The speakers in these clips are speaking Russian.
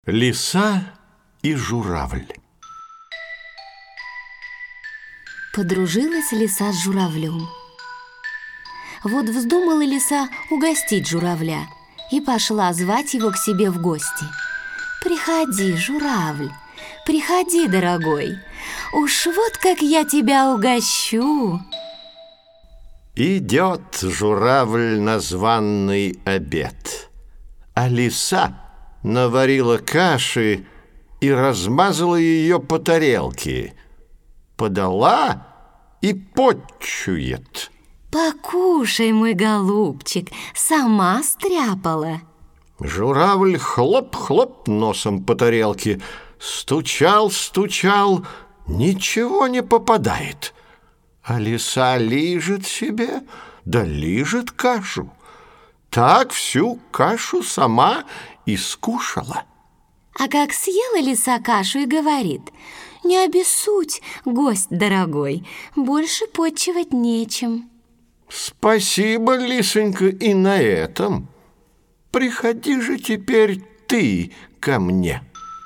Лиса и журавль. Подружилась лиса с журавлем. Вот вздумала лиса угостить журавля и пошла звать его к себе в гости. «Приходи, журавль, приходи, дорогой, уж вот как я тебя угощу!» Идет журавль на званный обед, а лиса наварила каши и размазала ее по тарелке, подала и потчует. «Покушай, мой голубчик, сама стряпала!» Журавль хлоп-хлоп носом по тарелке, стучал, ничего не попадает. А лиса лижет себе, да лижет кашу. Так всю кашу сама и скушала. А как съела лиса кашу и говорит: «Не обессудь, гость дорогой, больше потчевать нечем». Спасибо, лисонька, и на этом. Приходи же теперь ты ко мне.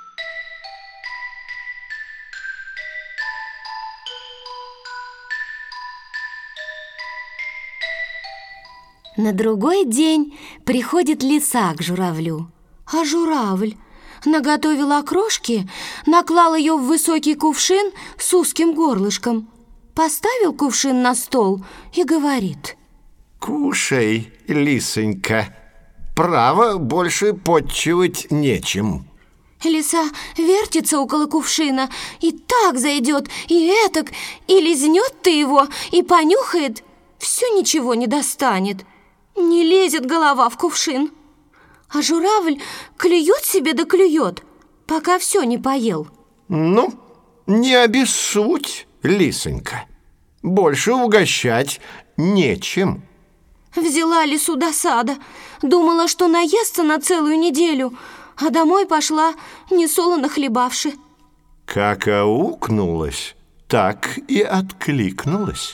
На другой день приходит лиса к журавлю. А журавль наготовил окрошки, наклал ее в высокий кувшин с узким горлышком, поставил кувшин на стол и говорит: «Кушай, лисонька, право, больше потчевать нечем». Лиса вертится около кувшина, и так зайдет, и этак, и лизнет ты его, и понюхает, все ничего не достанет. Не лезет голова в кувшин. А журавль клюет себе да клюет, пока все не поел. Ну, не обессудь, лисонька, больше угощать нечем. Взяла лису досада, думала, что наестся на целую неделю, а домой пошла, несолоно хлебавши. Как аукнулась, так и откликнулась.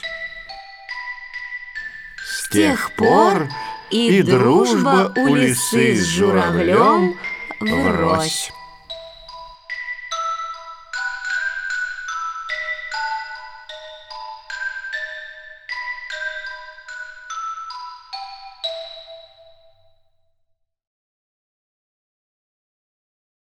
С тех пор и дружба у лисы с журавлем врозь.